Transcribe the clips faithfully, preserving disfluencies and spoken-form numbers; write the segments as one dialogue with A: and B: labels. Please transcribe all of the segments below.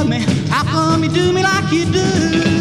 A: me? How come you do me like you do?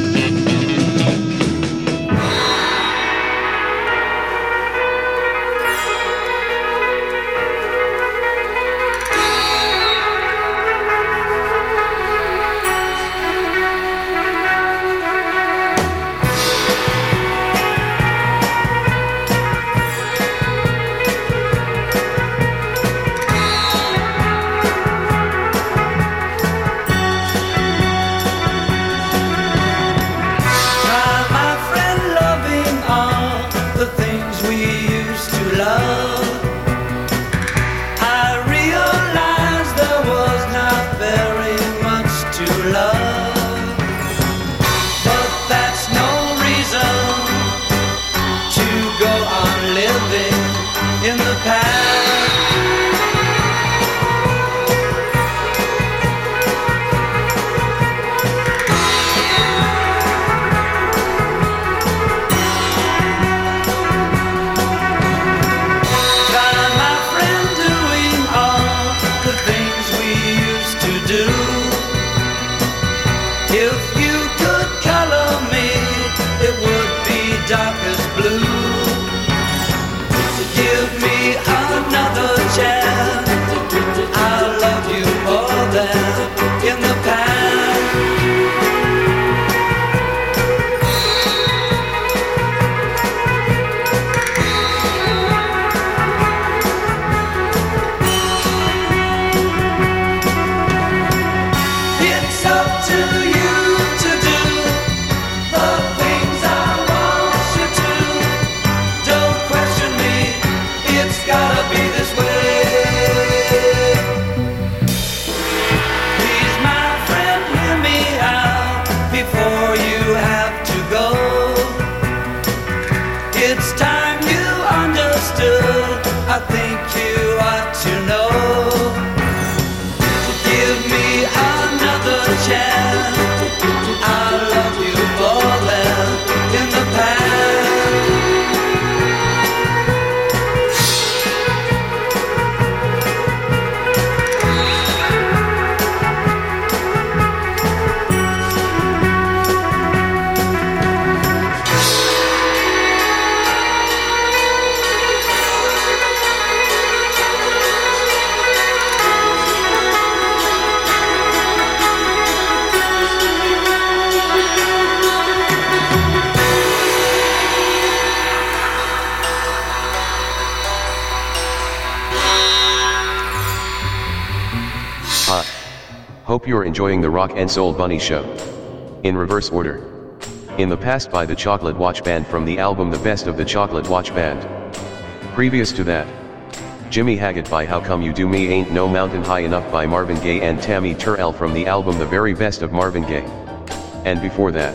B: Hope you're enjoying the Rock and Soul Bunny Show. In reverse order. In the Past by the Chocolate Watch Band from the album The Best of the Chocolate Watch Band. Previous to that, Jimmy Haggett by How Come You Do Me Ain't No Mountain High Enough by Marvin Gaye and Tammy Terrell from the album The Very Best of Marvin Gaye. And before that,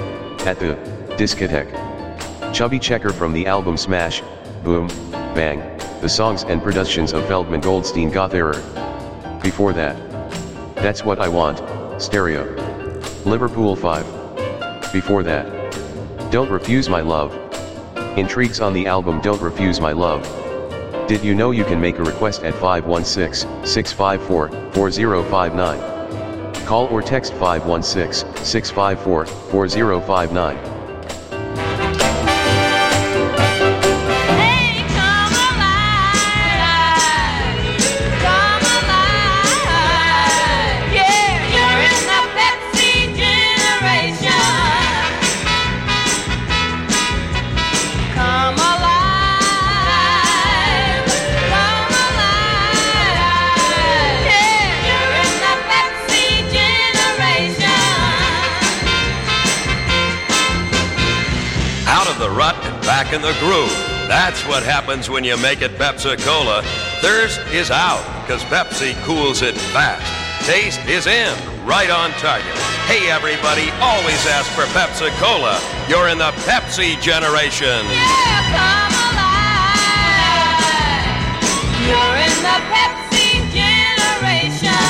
B: At the Discotheque, Chubby Checker from the album Smash, Boom, Bang, the songs and productions of Feldman Goldstein Goth Error. Before that, That's What I Want, Stereo, Liverpool five. Before that, Don't Refuse My Love, Intrigues on the album Don't Refuse My Love. Did you know you can make a request at five one six, six five four, four zero five nine? Call or text five one six, six five four, four zero five nine.
C: Back in the groove. That's what happens when you make it Pepsi-Cola. Thirst is out, because Pepsi cools it fast. Taste is in, right on target. Hey everybody, always ask for Pepsi-Cola. You're in the Pepsi generation.
D: Yeah, come alive. You're in the Pepsi generation.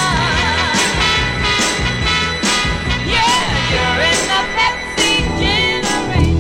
D: Yeah, you're in the Pepsi generation.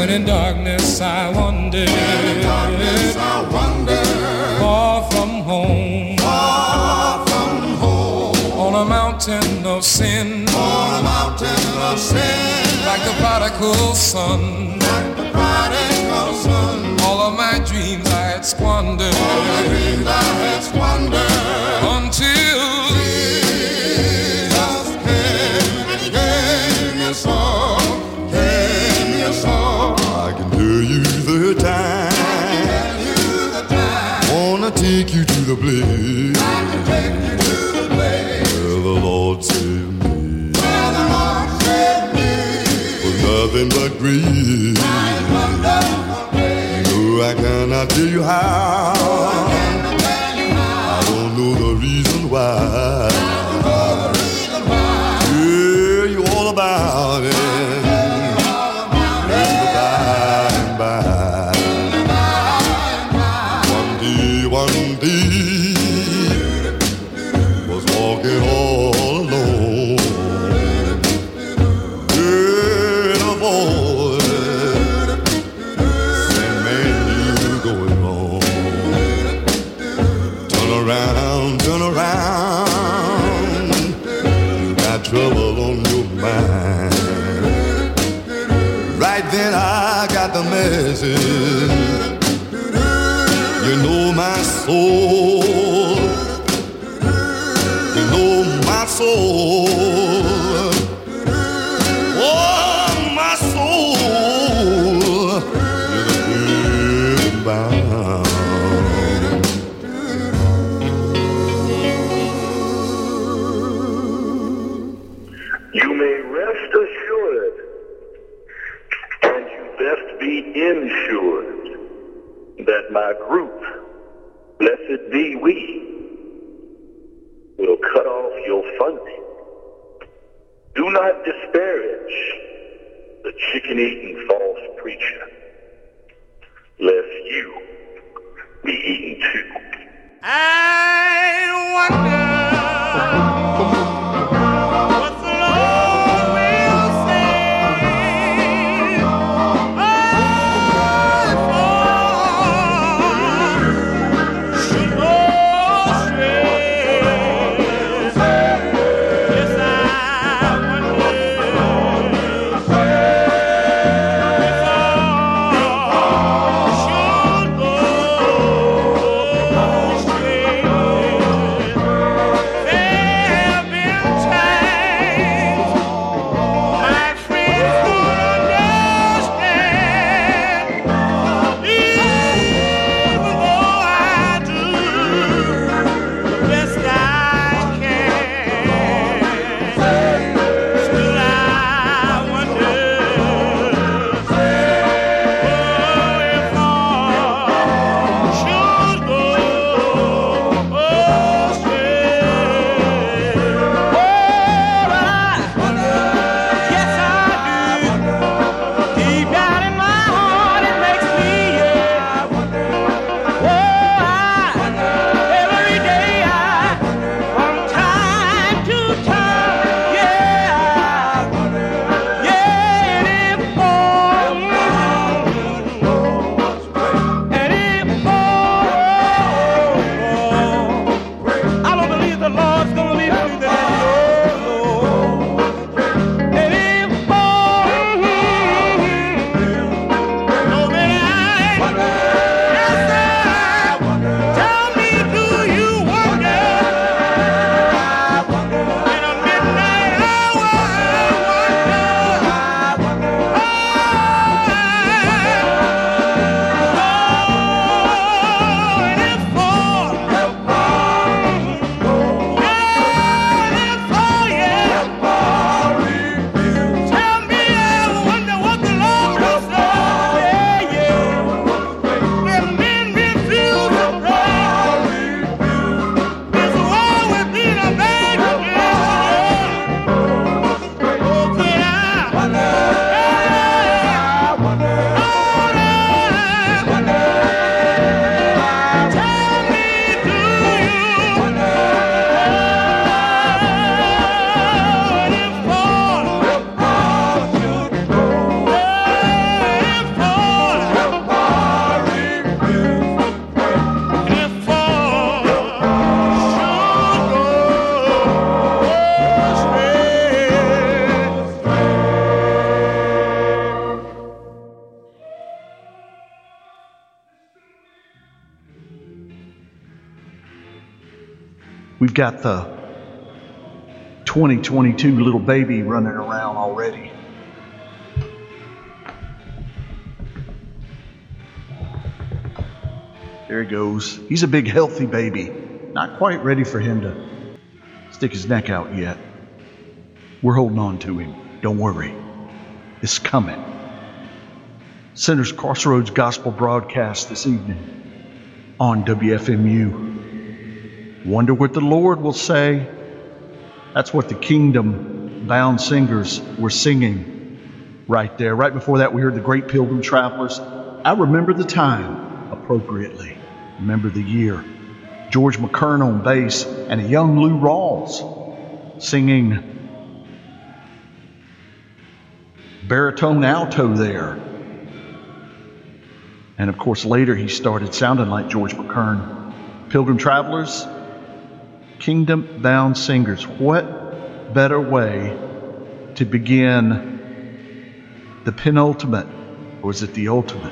E: When in darkness I wander,
F: in darkness I wander,
E: far from home,
F: far from home,
E: on a mountain of sin,
F: on a mountain of sin,
E: like the prodigal son,
F: like the prodigal son.
E: All of my dreams I had squandered,
F: all my dreams I had squandered,
E: until
F: Jesus came and gave me a song, gave me a song. I can tell you the time, I can tell you the time. Wanna take you to the place, I can take you to the place where the Lord saved me, where the Lord saved me, with nothing but grace. I cannot tell you how, I don't know the reason why, tell you all about it, in the by and by. One day, one day, was walking all alone, heard a voice, around, turn around, you got trouble on your mind. Right then I got the message, you know my soul, you know my soul, oh my soul, you're the bound.
G: You may rest assured, and you best be ensured, that my group, blessed be we, will cut off your funding. Do not disparage the chicken-eating false preacher, lest you be eaten too.
A: I wonder
H: We've got the twenty twenty-two little baby running around already. There he goes. He's a big, healthy baby. Not quite ready for him to stick his neck out yet. We're holding on to him. Don't worry. It's coming. Sinners Crossroads Gospel broadcast this evening on W F M U. Wonder what the Lord will say. That's what the Kingdom Bound Singers were singing right there. Right before that, we heard the Great Pilgrim Travelers. I remember the time appropriately. Remember the year. George McKern on bass and a young Lou Rawls singing baritone alto there. And of course, later he started sounding like George McKern. Pilgrim Travelers, Kingdom Bound Singers. What better way to begin the penultimate, or is it the ultimate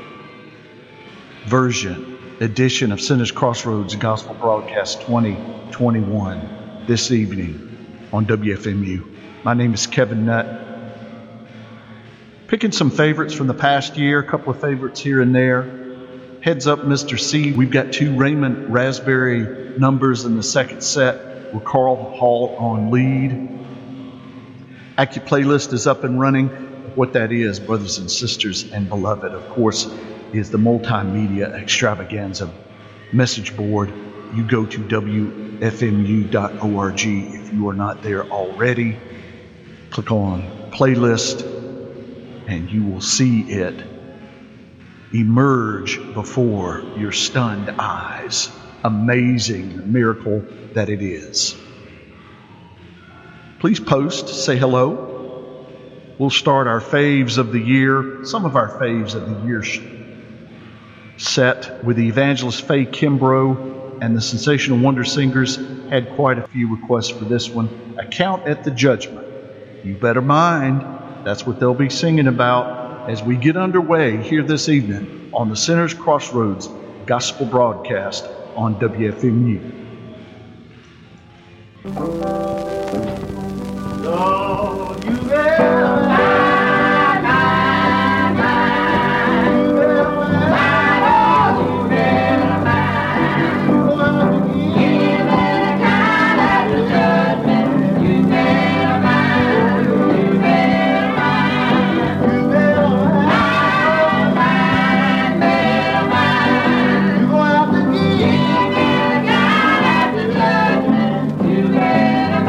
H: version, edition of Sinners Crossroads Gospel Broadcast twenty twenty-one this evening on W F M U. My name is Kevin Nutt. Picking some favorites from the past year, a couple of favorites here and there. Heads up, Mister C. We've got two Raymond Raspberry numbers in the second set with Carl Hall on lead. Acu Playlist is up and running. What that is, brothers and sisters and beloved, of course, is the multimedia extravaganza message board. You go to W F M U dot org if you are not there already. Click on Playlist and you will see it emerge before your stunned eyes. Amazing miracle that it is. Please post, say hello. We'll start our faves of the year, some of our faves of the year sh- set with the evangelist Faye Kimbrough, and the Sensational Wonder Singers had quite a few requests for this one. Account at the Judgment. You better mind. That's what they'll be singing about as we get underway here this evening on the Sinners Crossroads Gospel Broadcast on W F M U.
A: Lord, you will.
D: You better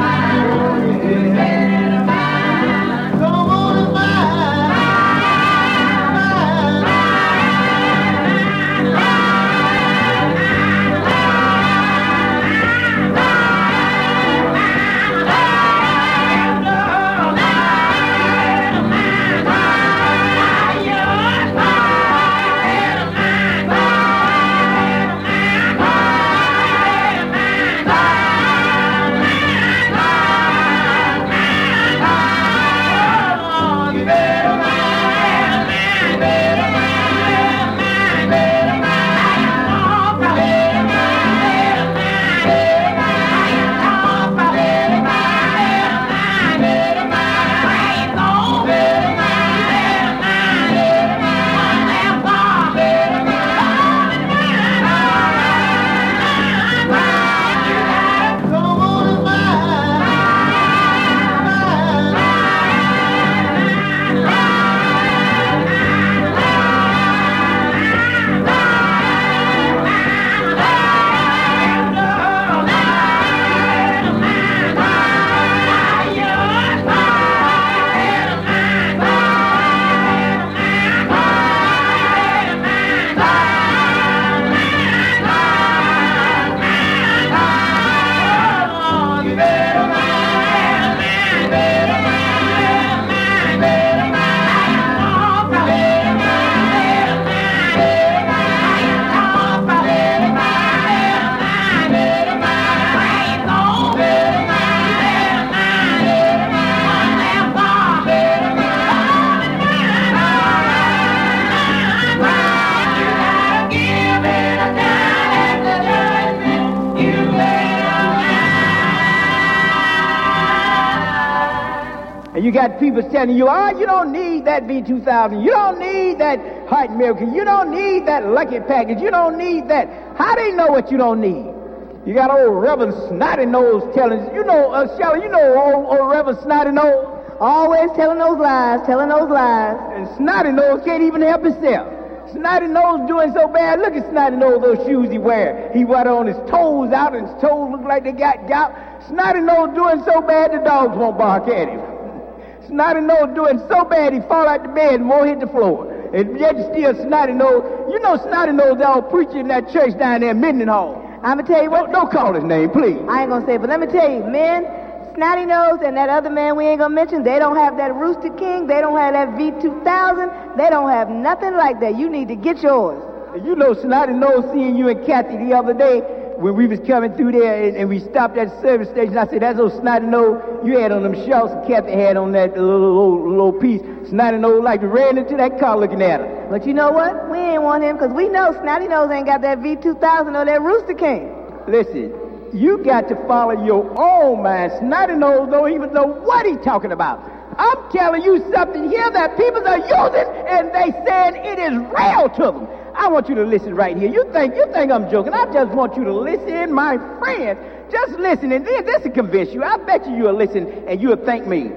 I: got people telling you, oh, you don't need that V two thousand. You don't need that Heart Miracle. You don't need that Lucky Package. You don't need that. How they know what you don't need? You got old Reverend Snotty Nose telling you, you know, uh, Shelley, you know old, old Reverend Snotty Nose?
J: Always telling those lies, telling those lies.
I: And Snotty Nose can't even help himself. Snotty Nose doing so bad. Look at Snotty Nose, those shoes he wear. He wear on his toes out, and his toes look like they got gout. Snotty Nose doing so bad the dogs won't bark at him. Snotty Nose doing so bad he fall out the bed and won't hit the floor. And yet still Snotty Nose. You know Snotty Nose all preaching in that church down there in Minden Hall.
J: I'm going to tell you what.
I: Don't, don't call his name, please.
J: I ain't going to say it, but let me tell you, men, Snotty Nose and that other man we ain't going to mention, they don't have that Rooster King. They don't have that V two thousand. They don't have nothing like that. You need to get yours.
I: You know Snotty Nose seeing you and Kathy the other day when we was coming through there and, and we stopped at the service station. I said, that's those Snotty Nose you had on them shorts and Kathy had on that little, little, little piece. Snotty Nose like to ran into that car looking at her.
J: But you know what? We ain't want him because we know Snotty Nose ain't got that V two thousand or that Rooster King.
I: Listen, you got to follow your own mind. Snotty Nose don't even know what he's talking about. I'm telling you something here that people are using and they saying it is real to them. I want you to listen right here. You think you think I'm joking. I just want you to listen, my friends. Just listen, and then this will convince you. I bet you you'll listen and you'll thank me.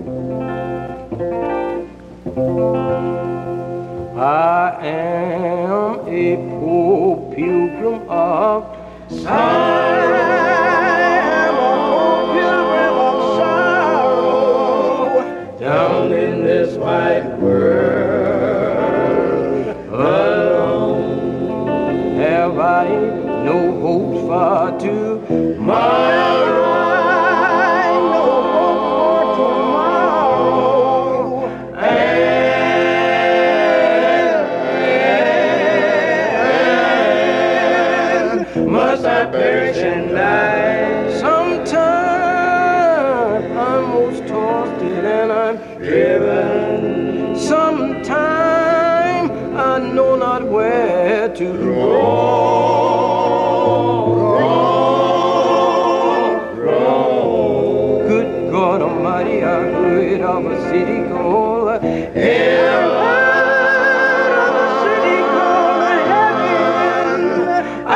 K: I am a poor pilgrim of sorrow. I am a poor pilgrim of sorrow down in this wide world alone. Have I no hopes for tomorrow? No hope for tomorrow. And must I perish and die? Sometime I'm most tossed and I'm driven. Sometime I know not where to roam. Roam, roam. Good God Almighty, I heard of a city called heaven. Of a city called heaven. I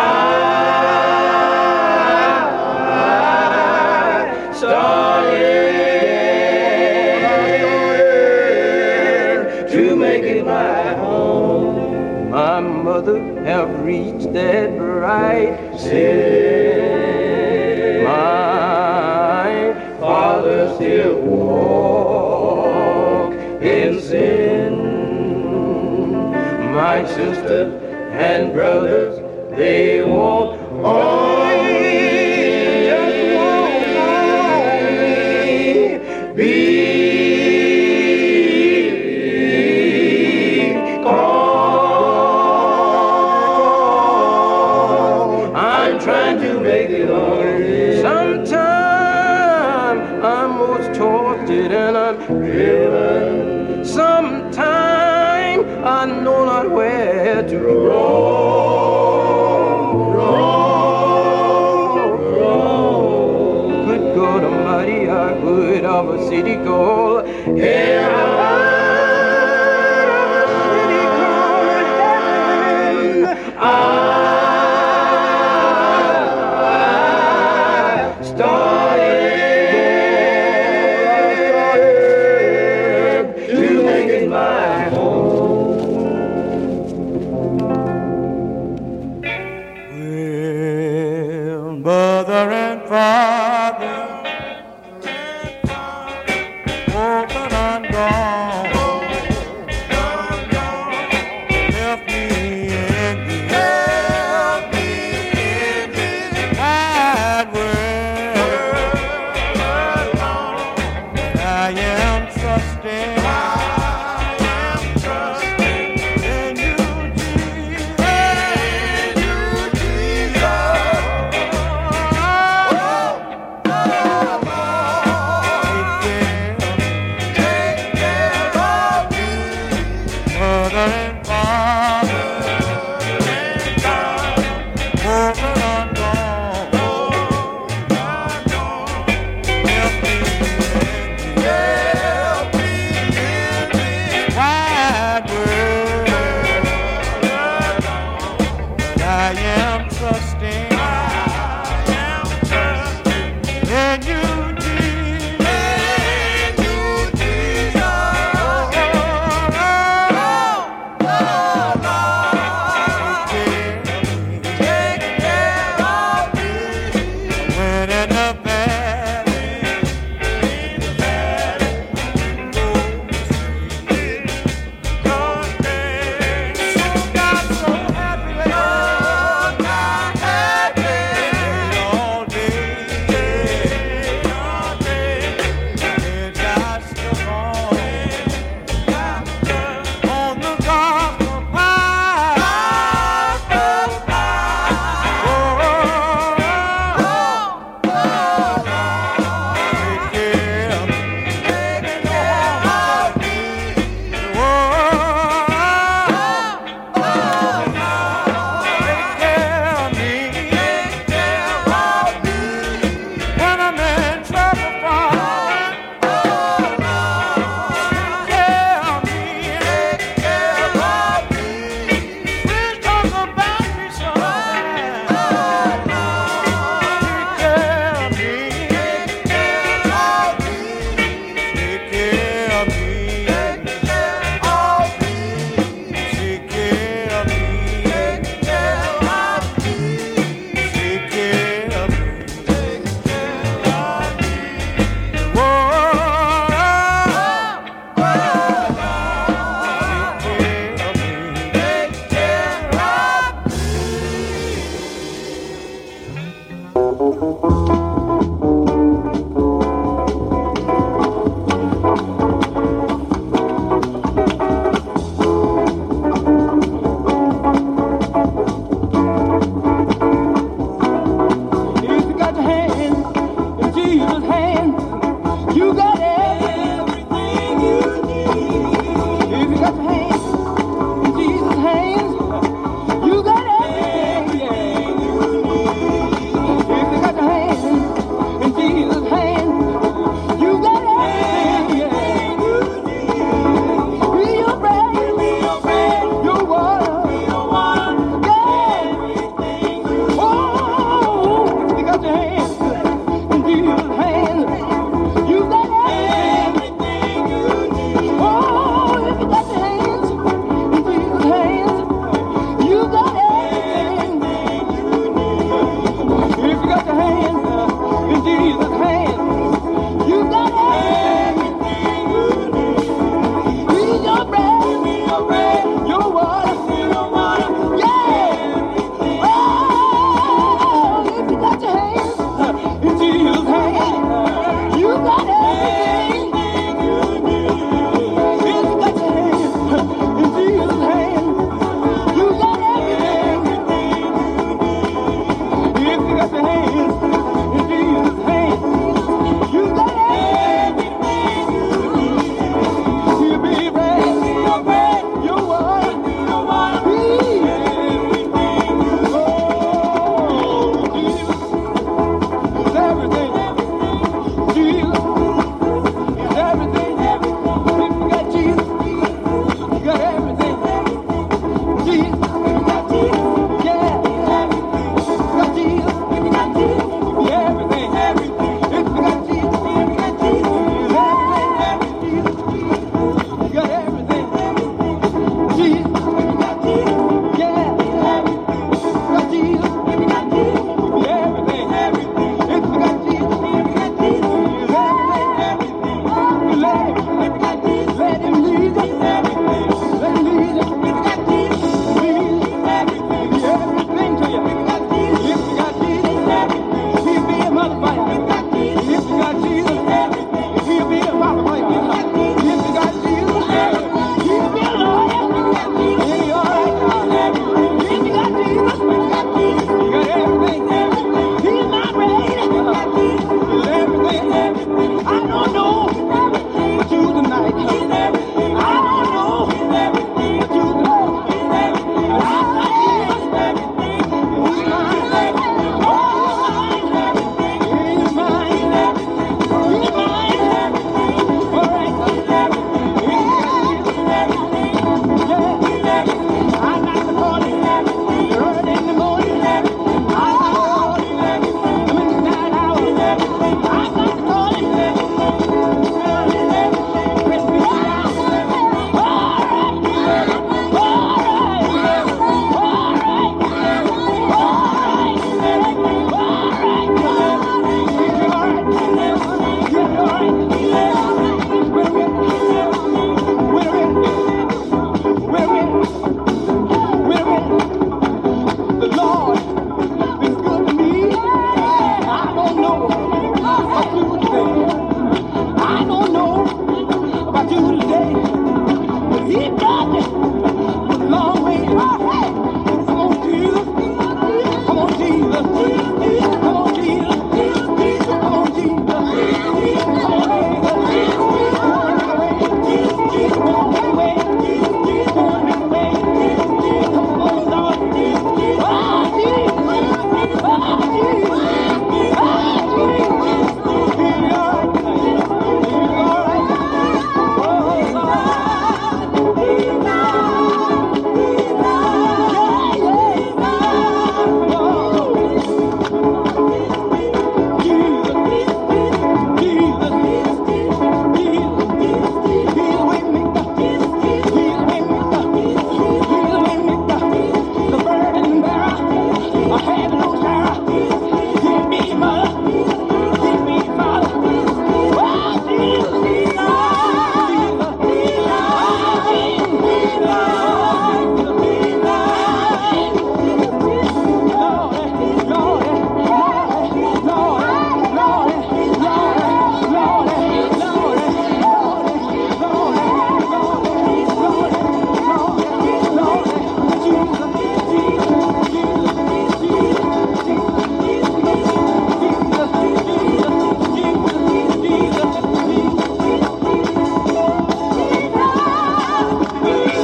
K: started to make it my home. My mother have reached that bright city. My father still walk in sin. My sisters and brothers, they won't only just won't only be called. I'm trying to make it on. Sometime I'm most tortured and I'm driven. Sometime I know not where to roam. Roam, roam. Good God Almighty, I heard of a city called heaven. I started to make it my home. Well, mother and father, open on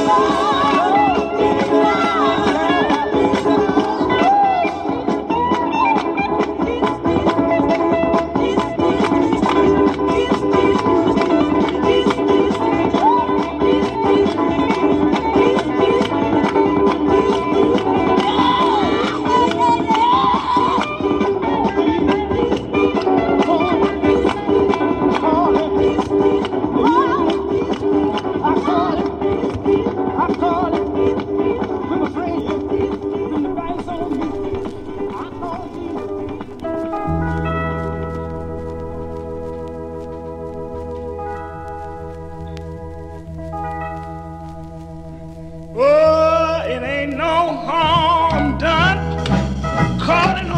A: Oh, it ain't no harm done calling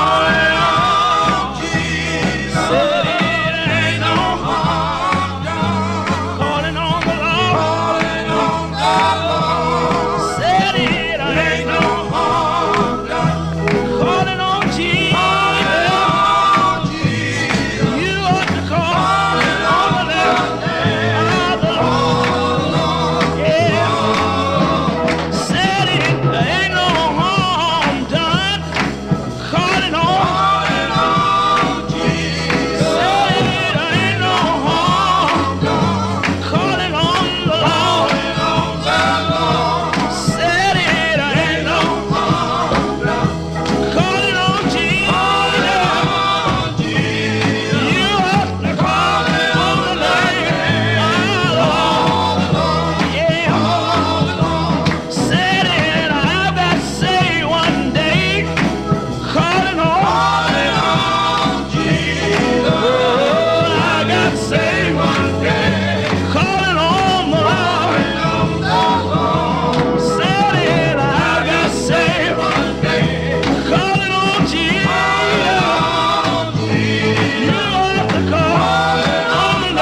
A: on Jesus. Said it ain't no harm done calling on the Lord. Said it ain't no harm done calling on Jesus. You ought to call on the name of the Lord. Yeah. Said it ain't no harm done calling on Jesus. Said it ain't no harm done calling on the Lord. Said it ain't no harm done calling on Jesus. You ought to call on the name of the Lord. Yeah. Said it, I got saved one day, calling on Jesus. Oh, I got saved one day, calling on the Lord. Said it, I got saved one day, calling on Jesus. You ought to call on the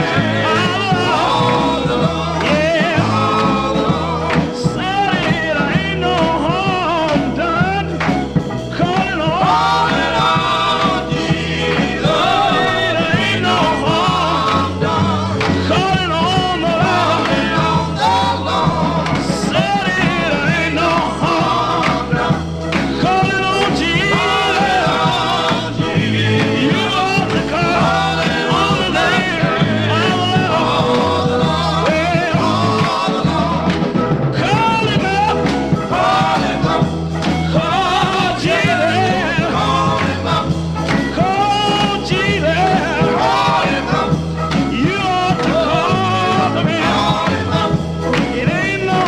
A: name of the Lord. Yeah. Said it ain't no harm done calling on Jesus. It ain't no harm done calling on the Lord. Said it ain't no harm done calling on Jesus. You ought to call on the name of the Lord. Well, call him up, call him up, call Jesus, call him up, call Jesus, call him up. You ought to call him up. It ain't no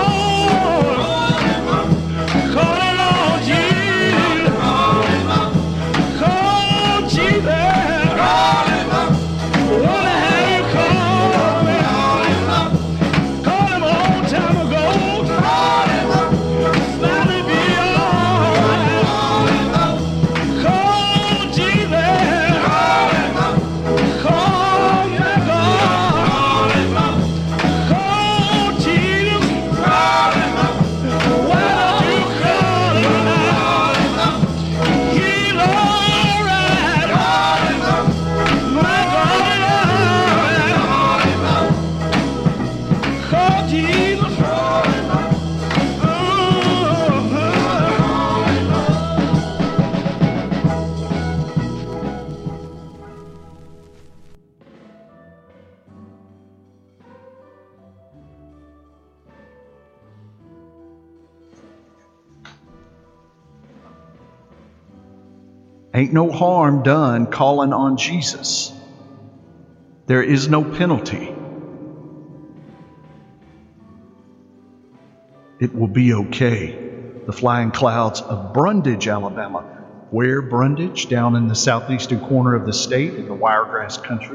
A: harm calling on Jesus, call him up, call Jesus, call him up. Wanna have you call me, call him up. Call him a long time ago. Call him up. Finally be alright. Call him up. Call Jesus. Call him up. Call me, call him up. Call Jesus. Call him up. Why don't you call him now? He's alright. Call him up. My God is alright. Call Jesus. Call him up.
H: Ain't no harm done calling on Jesus. There is no penalty. It will be okay. The flying clouds of Brundage, Alabama. Where Brundage? Down in the southeastern corner of the state in the wiregrass country.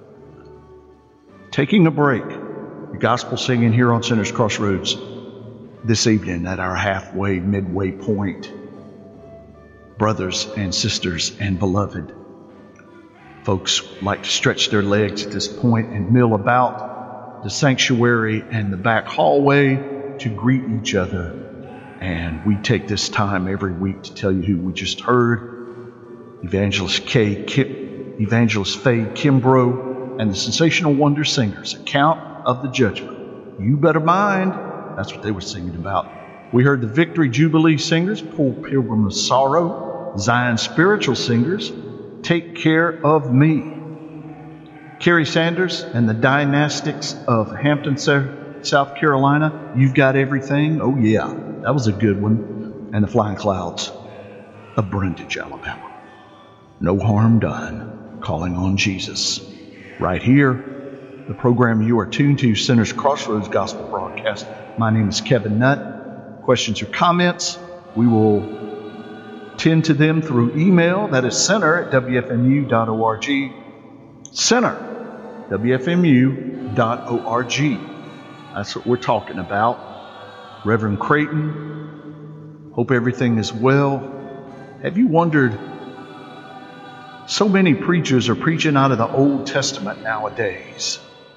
H: Taking a break. The gospel singing here on Sinners Crossroads this evening at our halfway, midway point. Brothers and sisters and beloved. Folks like to stretch their legs at this point and mill about the sanctuary and the back hallway to greet each other. And we take this time every week to tell you who we just heard. Evangelist Kay, Kim, Evangelist Faye Kimbrough and the Sensational Wonder Singers, Account of the Judgment. You better mind. That's what they were singing about. We heard the Victory Jubilee Singers, Poor Pilgrim of Sorrow, Zion Spiritual Singers, Take Care of Me. Kerry Sanders and the Dynastics of Hampton, South Carolina, You've Got Everything. Oh yeah, that was a good one. And the Flying Clouds of Brundage, Alabama. No Harm Done, Calling on Jesus. Right here, the program you are tuned to, Sinners Crossroads Gospel Broadcast. My name is Kevin Nutt. Questions or comments, we will tend to them through email. That is center at w f m u dot org. Center, w f m u dot org. That's what we're talking about. Reverend Creighton, hope everything is well. Have you wondered, so many preachers are preaching out of the Old Testament nowadays.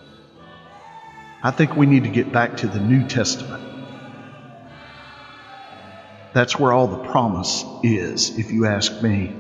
H: I think we need to get back to the New Testament. That's where all the promise is, if you ask me.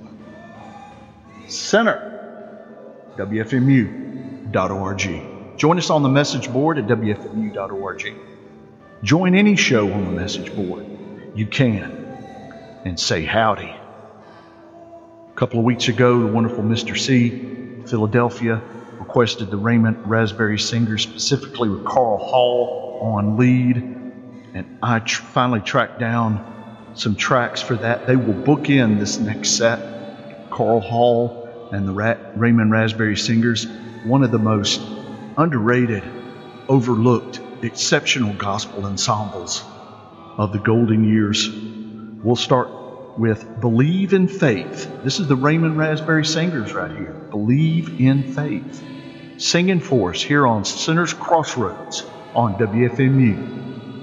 H: Center, w f m u dot org. Join us on the message board at w f m u dot org. Join any show on the message board. You can. And say howdy. A couple of weeks ago, the wonderful Mister C, Philadelphia, requested the Raymond Raspberry Singers, specifically with Carl Hall on lead. And I tr- finally tracked down some tracks for that. They will bookend this next set. Carl Hall and the Ra- Raymond Raspberry Singers, one of the most underrated, overlooked, exceptional gospel ensembles of the golden years. We'll start with Believe in Faith. This is the Raymond Raspberry Singers right here. Believe in Faith. Singing for us here on Sinners Crossroads on W F M U.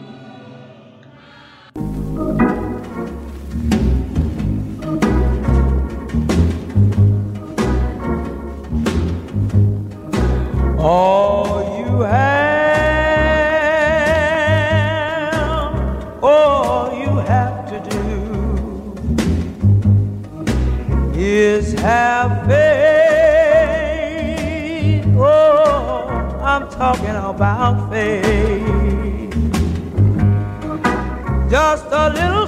K: All you have, all you have to do is have faith. Oh, I'm talking about faith. Just a little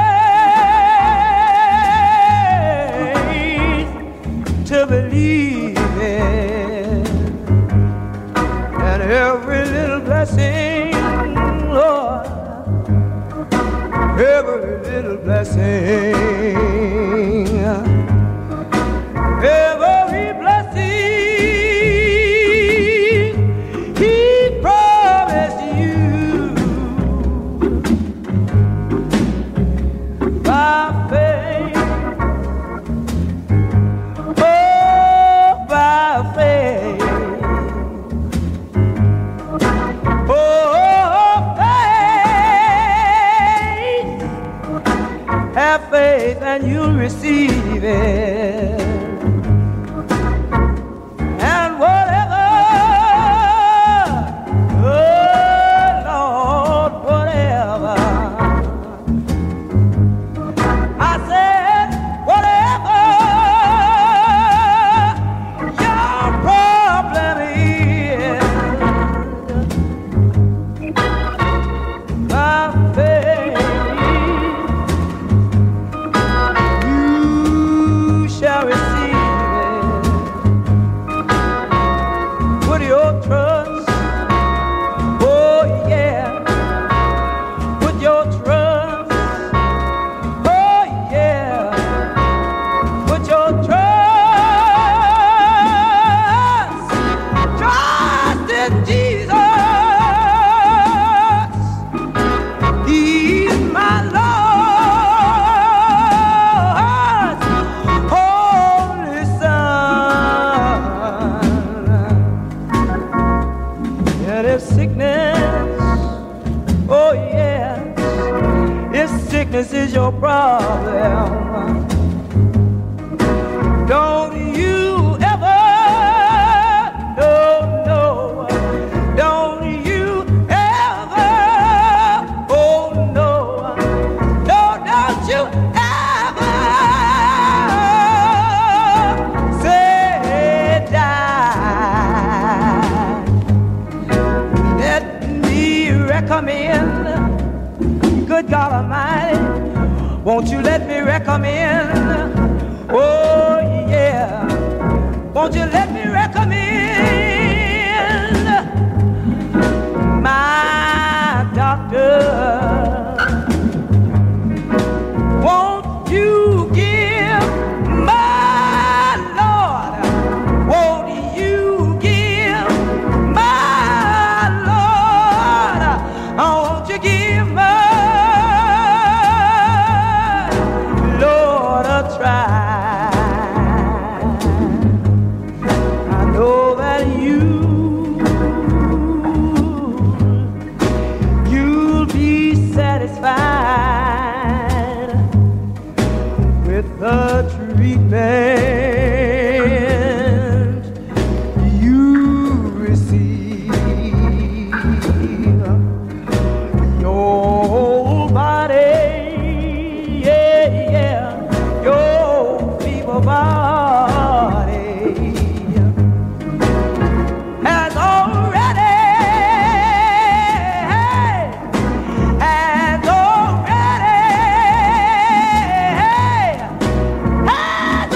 K: faith to believe in. And every little blessing, Lord, every little blessing, every blessing He promised you by faith, oh, by faith. Have faith and you'll receive it. And whatever, oh Lord, whatever. I said, whatever your problem is, by faith shall receive it. Put your trust, oh yeah. Put your trust, oh yeah. Put your trust, trust in Jesus. He's my Lord. Sickness is your problem. Don't you ever, no, no, don't you ever, oh no, no, don't you ever say die. Let recommend, good God Almighty, won't you let me recommend, oh yeah, won't you let me recommend my doctor? Won't you give my Lord, won't you give my Lord, won't you give my Lord a try? I know that you, you'll be satisfied with the treatment you receive. Your whole body, yeah, yeah, your feeble body has already, has already, has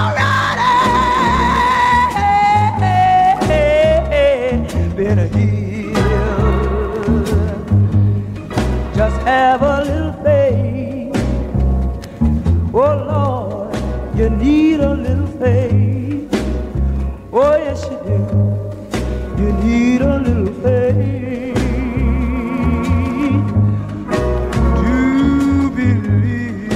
K: already been healed. Just have a little faith. Oh Lord, you need a little faith. Oh yes you do. You need a little faith to believe.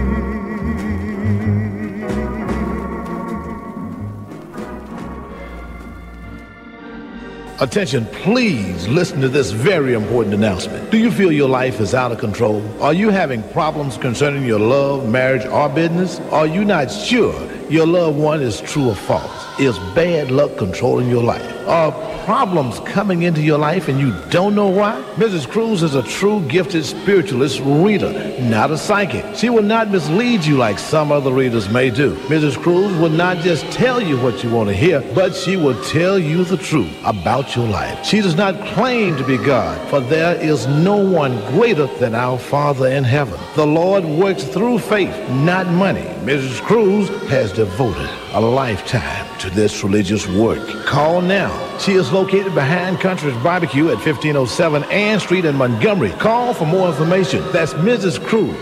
L: Attention, please listen to this very important announcement. Do you feel your life is out of control? Are you having problems concerning your love, marriage, or business? Are you not sure your loved one is true or false? Is bad luck controlling your life? Are problems coming into your life and you don't know why? Missus Cruz is a true gifted spiritualist reader, not a psychic. She will not mislead you like some other readers may do. Missus Cruz will not just tell you what you want to hear, but she will tell you the truth about your life. She does not claim to be God, for there is no one greater than our Father in heaven. The Lord works through faith, not money. Missus Cruz has devoted a lifetime to this religious work. Call now. She is located behind Country's Barbecue at fifteen oh seven Ann Street in Montgomery. Call for more information. That's Missus Cruz.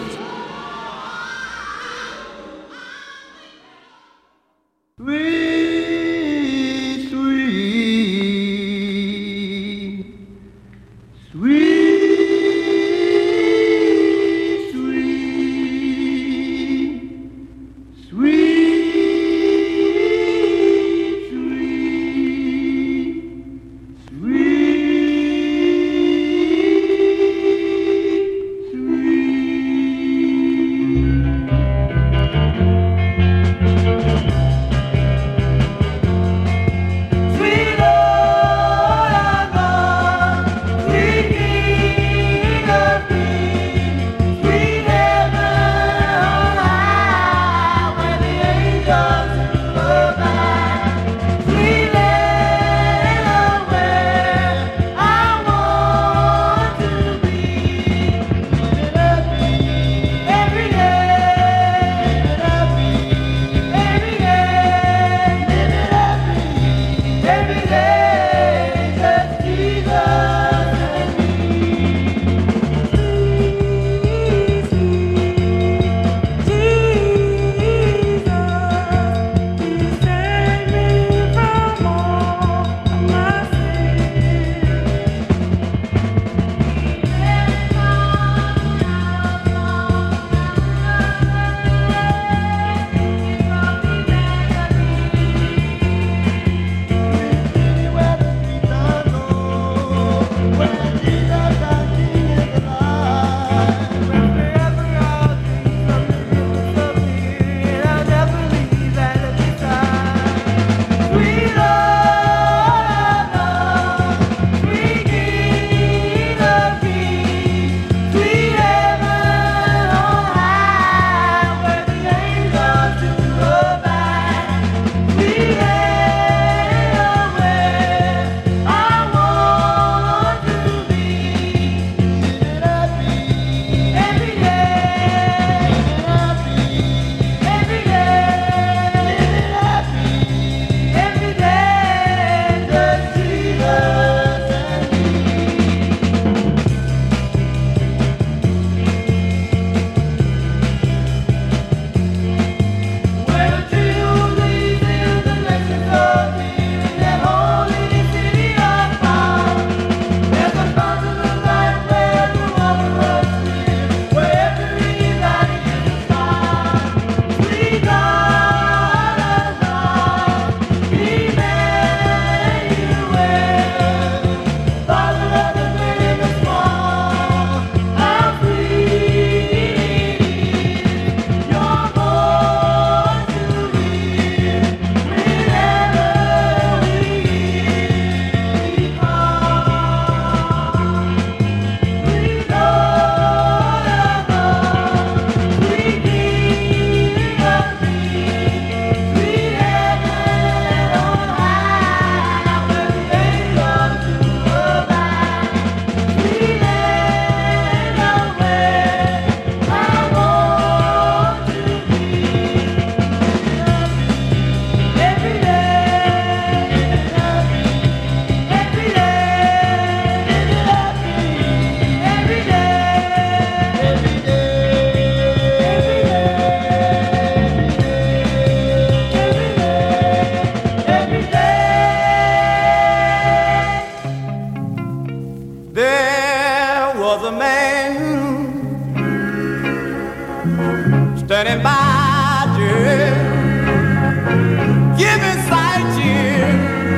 K: Sweet, sweet, sweet. Sweet, was a man standing by you, giving sight cheer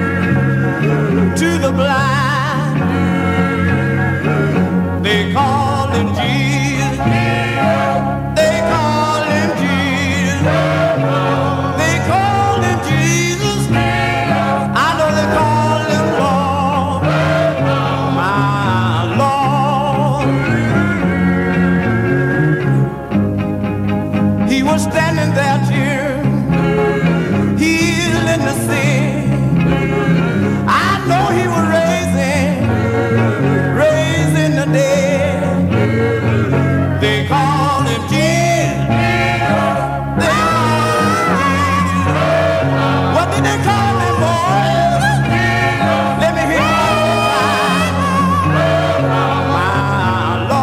K: to the blind. They call him Jesus. They call him Jesus. They call him Jesus. I know they call him Lord, my Lord. He was standing there, dear, healing the sick. I know he was raising, raising the dead. They call him Jesus. They call him Jesus. What did they call him, boys? Let me hear you one more time. My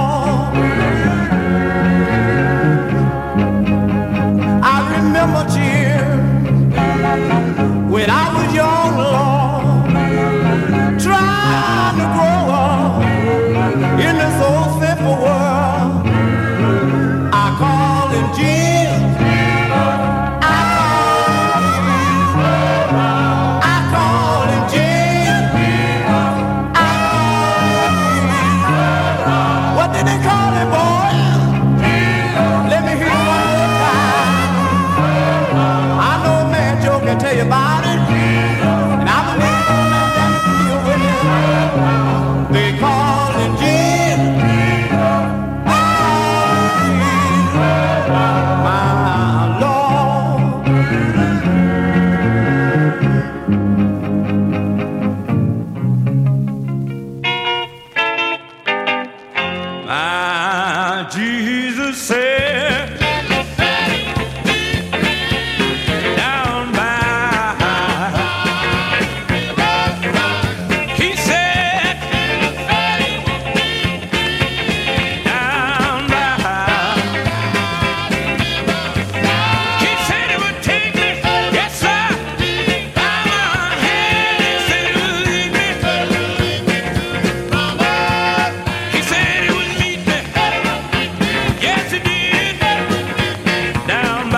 K: Lord. I remember, dear, when I was young, Lord, trying to grow up in this old simple world. I call him Jesus. I call him Jesus. I call him Jesus. What did they call him, boy? Let me hear you one more time. I know a man Joe can tell you about it, and I believe all man can deal with it. They call him Jesus. My Lord. My Jesus said, down by, he said, down by, he said it would take me, yes sir, by my hand, he said it would lead me, he said it would meet me, yes it did, down by,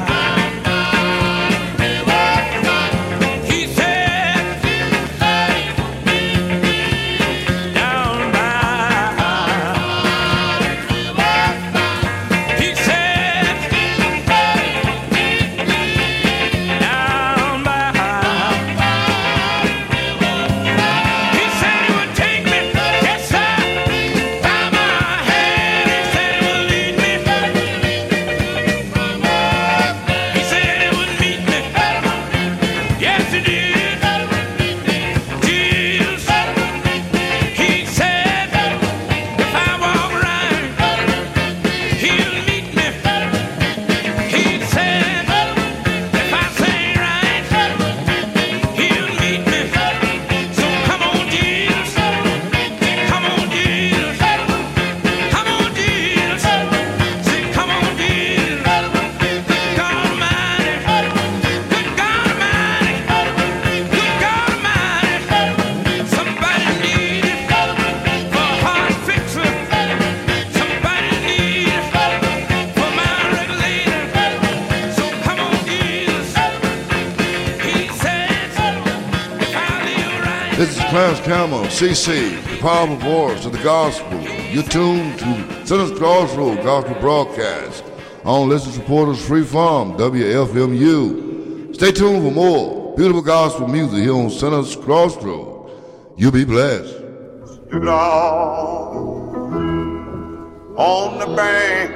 K: he said, down by, he said, down by, he said it would take me, yes sir, by my hand, he said it would lead me, he said it would meet me, yes it did, Jesus, he said, if I walk right, he'll meet me, he said, if I sing right, he'll meet me, so come on Jesus, come on Jesus, come on Jesus, say come on Jesus, good God Almighty, good God Almighty, good God Almighty, somebody need it for a heart fixer, somebody need it for my regulator, so come on Jesus, he said, if I live right.
F: This is Clarence Campbell, C C, the powerful voice of the gospel. You're tuned to Sinners Crossroad Gospel Broadcast on Listen Supporters Free Farm, W F M U. Stay tuned for more beautiful gospel music here on Sinners Crossroad. You'll be blessed.
M: Stood out on the bank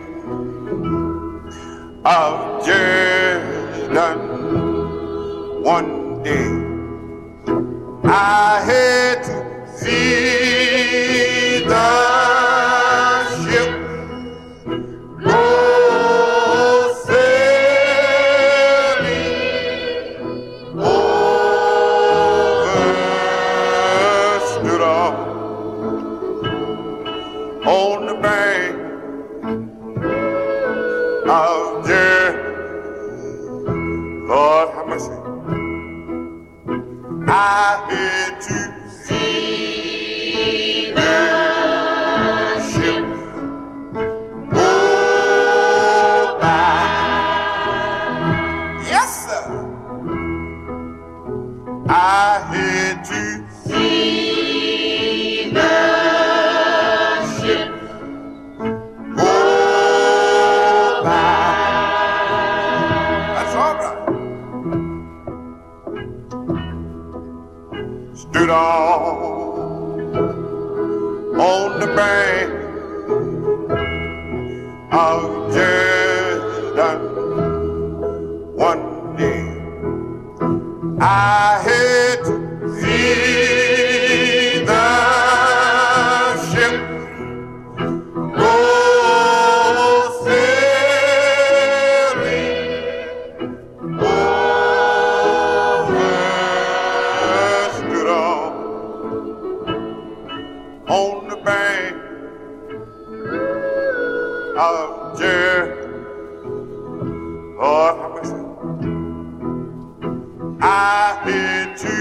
M: of Jordan one day. I had to see the ship go sailing over. Stood up on the bank of Jordan. Lord have mercy. I had to see them. bank of Jordan one day. I had to see the ship go sailing over, stood on, on the bank of Jordan. Oh, how much? I had to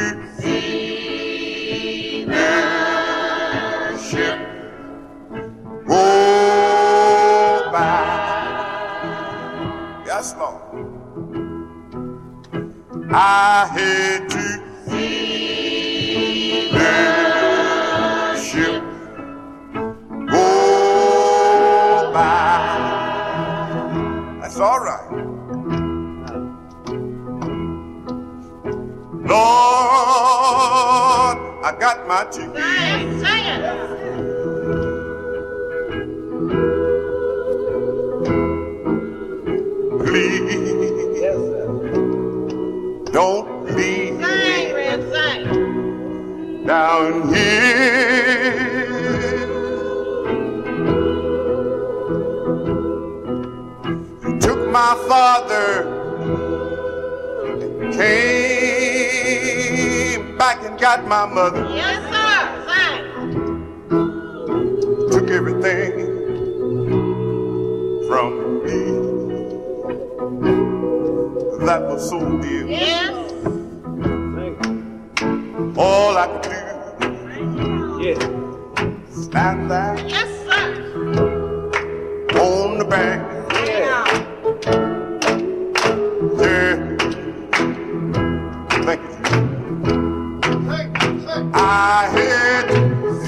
M: see the ship go by. Yes, Lord. I had to see the ship go by. That's all right. Lord, I got my ticket. Sing, sing it. Please, yes, don't leave me down here. You took my father and came back and got my mother. Yes, sir. Thanks. Took everything from me that was so dear. Yes. All I could do, yes, stand there. Yes, sir. On the bank. Yeah. Yeah. Thank you. I had to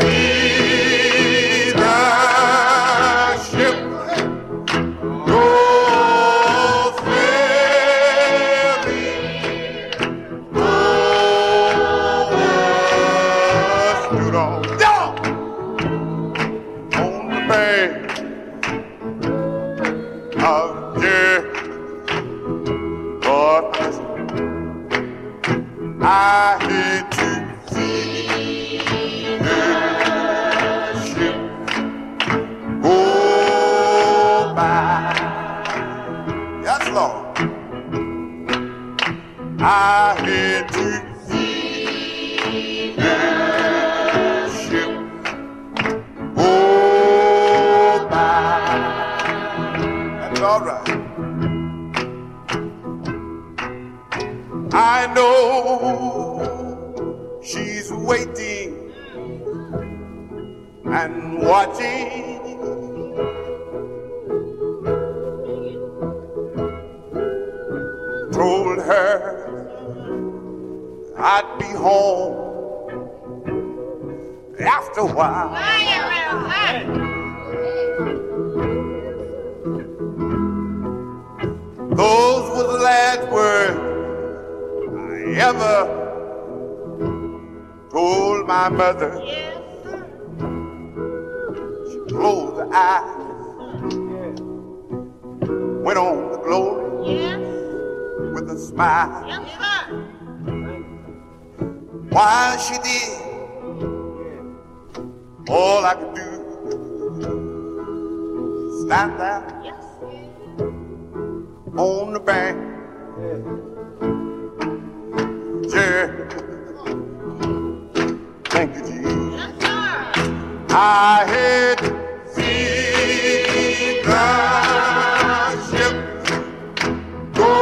M: see the ship go sailing over, stood on, down on the bank of Jordan. Lord, I had to I had to see the ship go by. That's all right. I know she's waiting and watching. Told her I'd be home after a while. Those were the last words I ever told my mother. She closed her eyes, went on to glory with a smile. While she did, all I could do was stand there on the bank. Yeah. Thank you, Jesus. I had seen the ship go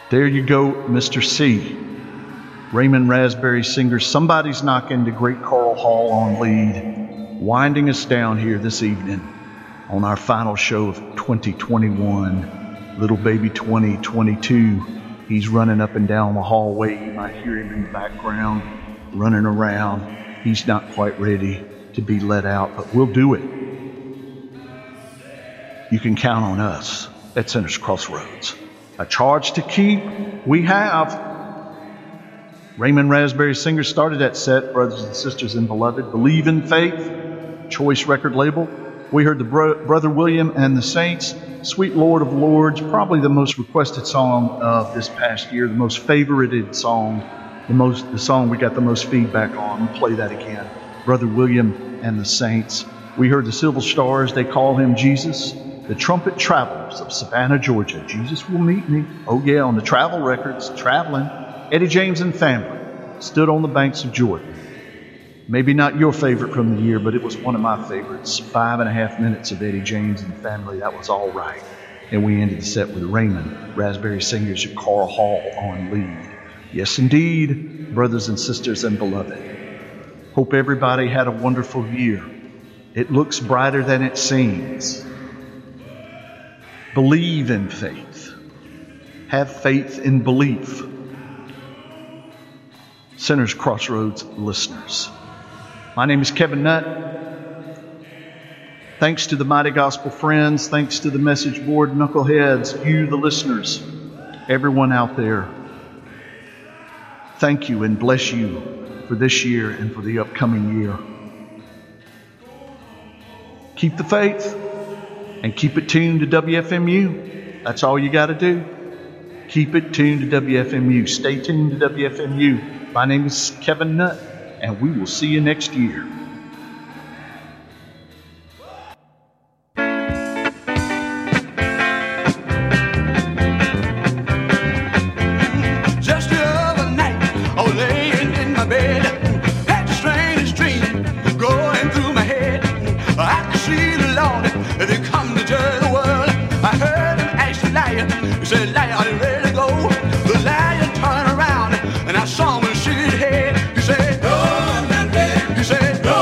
H: There you go, Mister C. Raymond Raspberry Singer, Somebody's Knocking, the great Carl Hall on lead, winding us down here this evening on our final show of twenty twenty-one. Little baby twenty twenty-two, he's running up and down the hallway. You might hear him in the background running around. He's not quite ready to be let out, but we'll do it. You can count on us at Sinners Crossroads. A charge to keep, we have. Raymond Raspberry Singer started that set, brothers and sisters and beloved. Believe in Faith, Choice record label. We heard the Bro- Brother William and the Saints, Sweet Lord of Lords, probably the most requested song of this past year, the most favorited song, the most the song we got the most feedback on. We'll play that again. Brother William and the Saints. We heard the Silver Stars, They Call Him Jesus. The Trumpet Travelers of Savannah, Georgia. Jesus Will Meet Me. Oh yeah, on the Travel Records, Traveling. Eddie James and Family, Stood on the Banks of Jordan. Maybe not your favorite from the year, but it was one of my favorites. Five and a half minutes of Eddie James and Family. That was all right. And we ended the set with Raymond Raspberry Singers and Carl Hall on lead. Yes, indeed, brothers and sisters and beloved. Hope everybody had a wonderful year. It looks brighter than it seems. Believe in faith. Have faith in belief. Sinners Crossroads listeners. My name is Kevin Nutt. Thanks to the Mighty Gospel Friends. Thanks to the message board knuckleheads. You, the listeners. Everyone out there. Thank you and bless you for this year and for the upcoming year. Keep the faith. And keep it tuned to W F M U. That's all you got to do. Keep it tuned to W F M U. Stay tuned to W F M U. My name is Kevin Nutt, and we will see you next year.
M: Just the other night, I was laying in my bed, had a strange dream going through my head. I could see the Lord, they come to judge the world. I heard him ask the lion, he said, "Lion, are you ready to go?" The lion turned around, and I saw him shoot his head. He said, "Go, he said, "Go."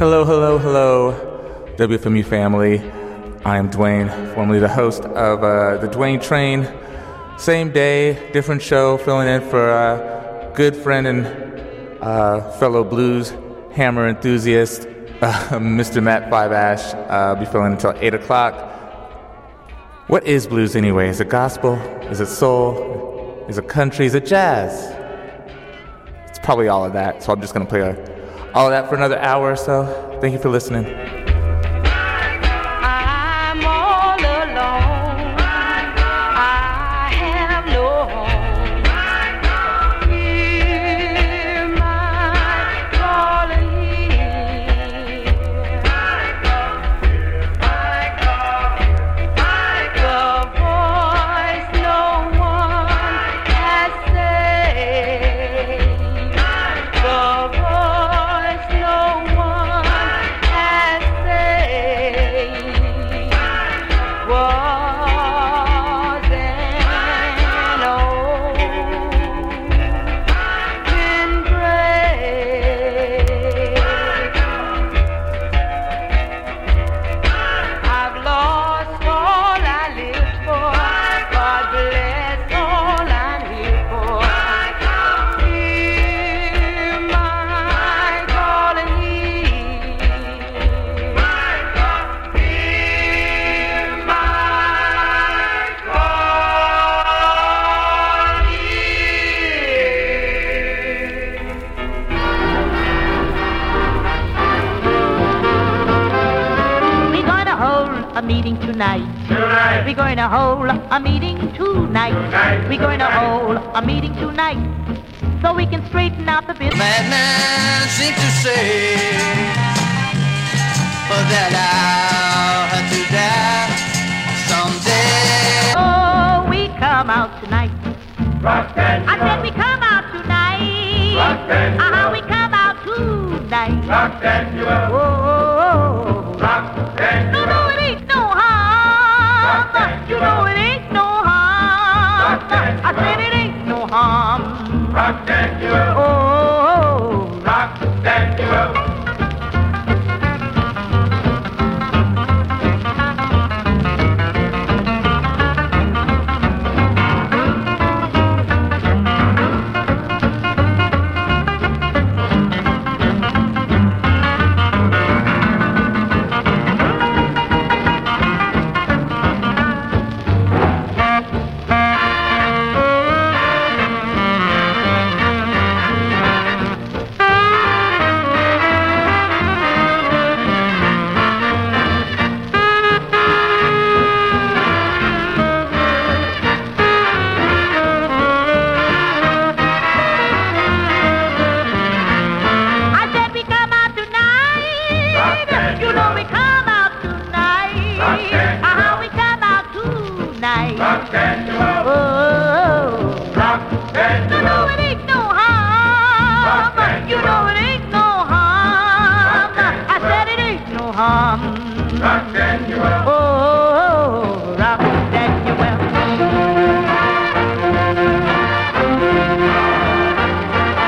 N: Hello, hello, hello, W F M U family. I am Dwayne, formerly the host of uh, The Dwayne Train. Same day, different show, filling in for a good friend and uh, fellow blues hammer enthusiast, uh, Mister Matt Five Ash. Uh, I'll be filling until eight o'clock. What is blues anyway? Is it gospel? Is it soul? Is it country? Is it jazz? It's probably all of that, so I'm just going to play a, all of that for another hour or so. Thank you for listening.
D: I'm all alone. I have no home. Hear my calling here. The voice no one has saved. The voice no one has saved was an open grave. I've lost all I lived for. God bless all I'm here for. Hear my calling here. Hear my
O: We're going to hold a meeting tonight. Tonight. We're going to hold a meeting tonight. Tonight. We're going to hold a meeting tonight so we can straighten out the business.
M: Madman seems to say oh, that I'll have to die someday.
O: Oh, we come out tonight.
A: Roxanne,
O: I said we come out tonight.
A: Roxanne,
O: Uh-huh, we come out tonight.
A: Roxanne,
O: Oh,